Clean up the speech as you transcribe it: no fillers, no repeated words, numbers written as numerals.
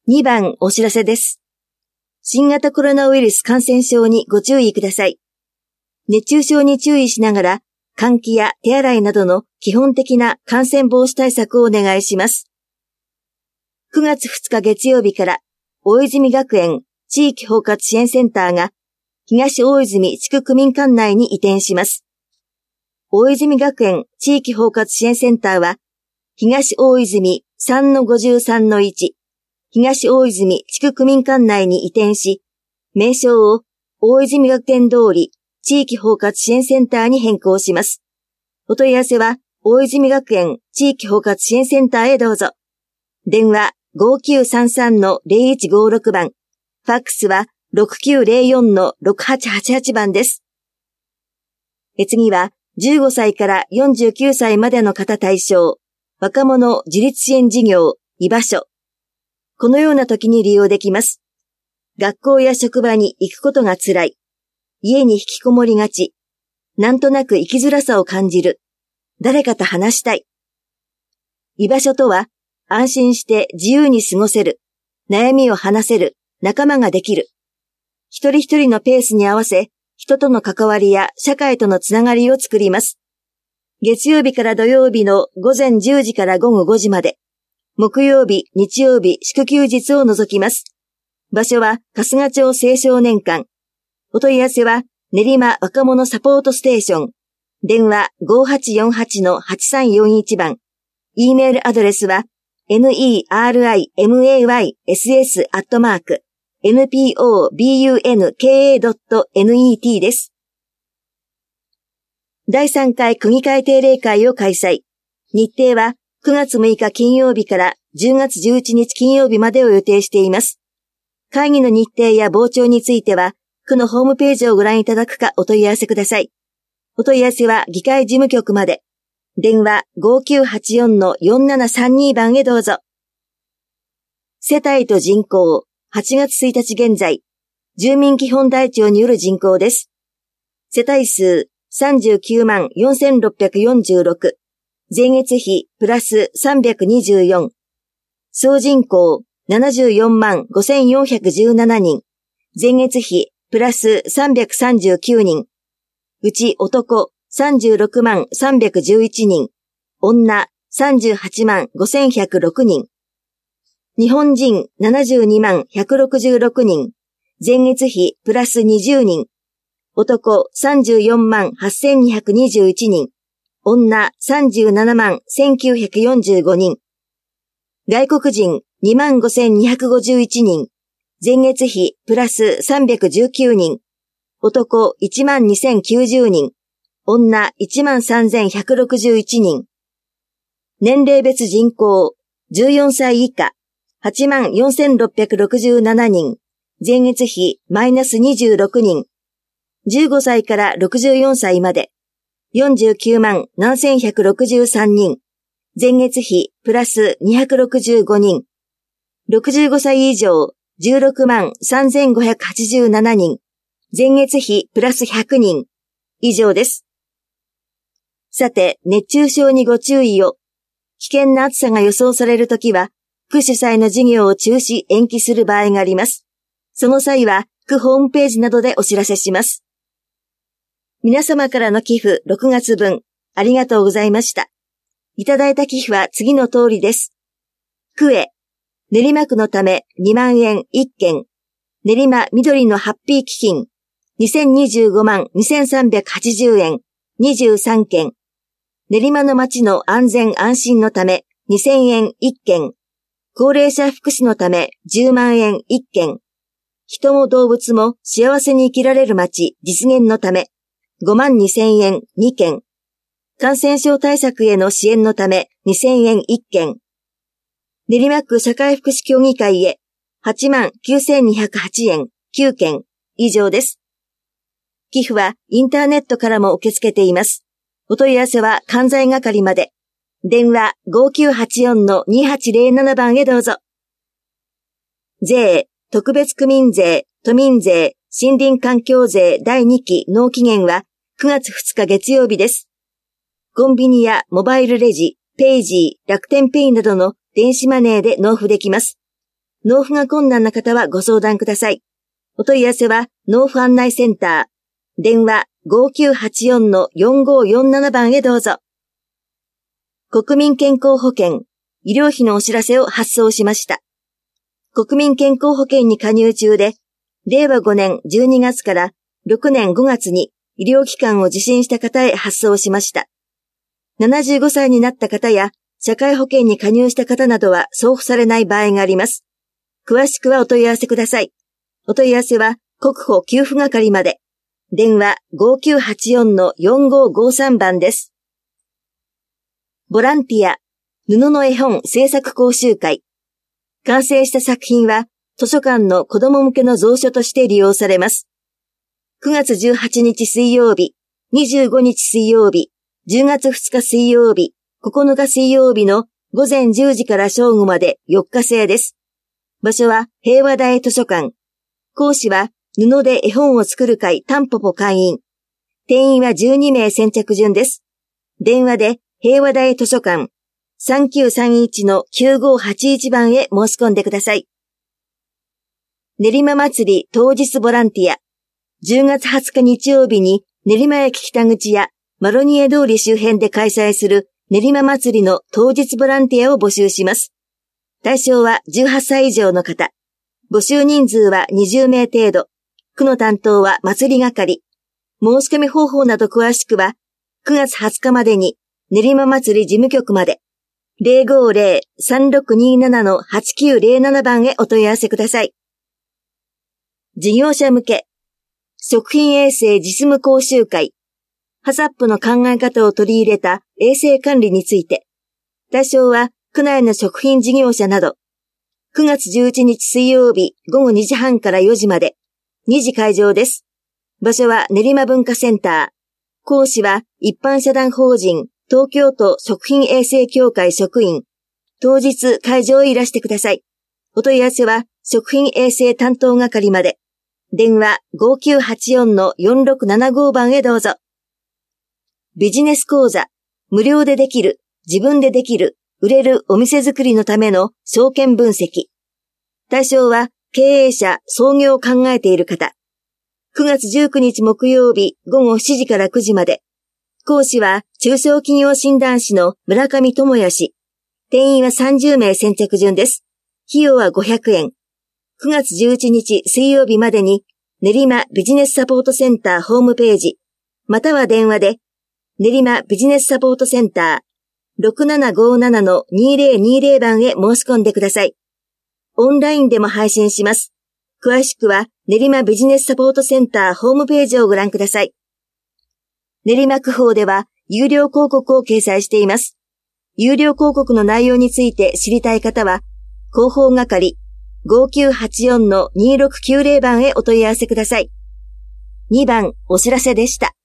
2番お知らせです。新型コロナウイルス感染症にご注意ください。熱中症に注意しながら、換気や手洗いなどの基本的な感染防止対策をお願いします。9月2日月曜日から、大泉学園地域包括支援センターが、東大泉地区区民管内に移転します。大泉学園地域包括支援センターは、東大泉 3-53-1、東大泉地区区民管内に移転し、名称を大泉学園通り地域包括支援センターに変更します。お問い合わせは、大泉学園地域包括支援センターへどうぞ。電話 5933-0156 番。ファックスは 6904-6888 番です。次は、15歳から49歳までの方対象、若者自立支援事業、居場所。このような時に利用できます。学校や職場に行くことが辛い。家に引きこもりがち。なんとなく生きづらさを感じる。誰かと話したい。居場所とは、安心して自由に過ごせる。悩みを話せる。仲間ができる。一人一人のペースに合わせ、人との関わりや社会とのつながりを作ります。月曜日から土曜日の午前10時から午後5時まで。木曜日、日曜日、祝休日を除きます。場所は春日町青少年館。お問い合わせは練馬若者サポートステーション。電話 5848-8341 番。E メールアドレスは nerimays@npobunka.net です。第3回区議会定例会を開催。日程は9月6日金曜日から10月11日金曜日までを予定しています。会議の日程や傍聴については、区のホームページをご覧いただくかお問い合わせください。お問い合わせは議会事務局まで。電話 5984-4732 番へどうぞ。世帯と人口、8月1日現在、住民基本台帳による人口です。世帯数39万4646。税月比プラス324。総人口74万5417人。税月比プラス339人。うち男36万311人。女38万5106人。日本人72万166人。税月比プラス20人。男34万8221人。女37万1945人。外国人2万5251人。前月比プラス319人。男1万2090人。女1万3161人。年齢別人口14歳以下8万4667人。前月比マイナス26人。15歳から64歳まで49万7163人。前月比プラス265人。65歳以上16万3587人。前月比プラス100人。以上です。さて、熱中症にご注意を。危険な暑さが予想されるときは、区主催の事業を中止延期する場合があります。その際は、区ホームページなどでお知らせします。皆様からの寄付6月分、ありがとうございました。いただいた寄付は次の通りです。区へ、練馬区のため2万円1件、練馬緑のハッピー基金、2025万2380円、23件、練馬の街の安全安心のため2000円1件、高齢者福祉のため10万円1件、人も動物も幸せに生きられる街実現のため5万2000円2件、感染症対策への支援のため2000円1件、練馬区社会福祉協議会へ8万9208円9件、以上です。寄付はインターネットからも受け付けています。お問い合わせは関西係まで。電話 5984-2807 番へどうぞ。税、特別区民税、都民税、森林環境税第2期納期限は9月2日月曜日です。コンビニやモバイルレジ、ペイジー、楽天ペイなどの電子マネーで納付できます。 納付が困難な方はご相談ください。お問い合わせは納付案内センター、電話 5984-4547 番へどうぞ。国民健康保険、医療費のお知らせを発送しました。国民健康保険に加入中で、令和5年12月から6年5月に医療機関を受診した方へ発送しました。75歳になった方や社会保険に加入した方などは送付されない場合があります。詳しくはお問い合わせください。お問い合わせは国保給付係まで。電話 5984-4553 番です。ボランティア、布の絵本制作講習会。完成した作品は図書館の子供向けの蔵書として利用されます。9月18日水曜日、25日水曜日、10月2日水曜日、9日水曜日の午前10時から正午まで4日制です。場所は平和台図書館。講師は布で絵本を作る会タンポポ会員。定員は12名先着順です。電話で平和台図書館 3931-9581 番へ申し込んでください。練馬祭り当日ボランティア。10月20日日曜日に練馬駅北口やマロニエ通り周辺で開催する練馬祭りの当日ボランティアを募集します。対象は18歳以上の方。募集人数は20名程度。区の担当は祭り係。申し込み方法など詳しくは9月20日までに練馬祭り事務局まで 050-3627-8907 番へお問い合わせください。事業者向け食品衛生実務講習会。ハサップの考え方を取り入れた衛生管理について。対象は区内の食品事業者など。9月11日水曜日午後2時半から4時まで。2時会場です。場所は練馬文化センター。講師は一般社団法人東京都食品衛生協会職員。当日会場へいらしてください。お問い合わせは食品衛生担当係まで。電話 5984-4675 番へどうぞ。ビジネス講座、無料でできる、自分でできる、売れるお店作りのための証券分析。対象は経営者、創業を考えている方。9月19日木曜日午後7時から9時まで。講師は中小企業診断士の村上智也氏。定員は30名先着順です。費用は500円。9月11日水曜日までに練馬ビジネスサポートセンターホームページ、または電話で練馬ビジネスサポートセンター 6757-2020 番へ申し込んでください。オンラインでも配信します。詳しくは練馬ビジネスサポートセンターホームページをご覧ください。練馬区法では有料広告を掲載しています。有料広告の内容について知りたい方は広報係 5984-2690 番へお問い合わせください。2番お知らせでした。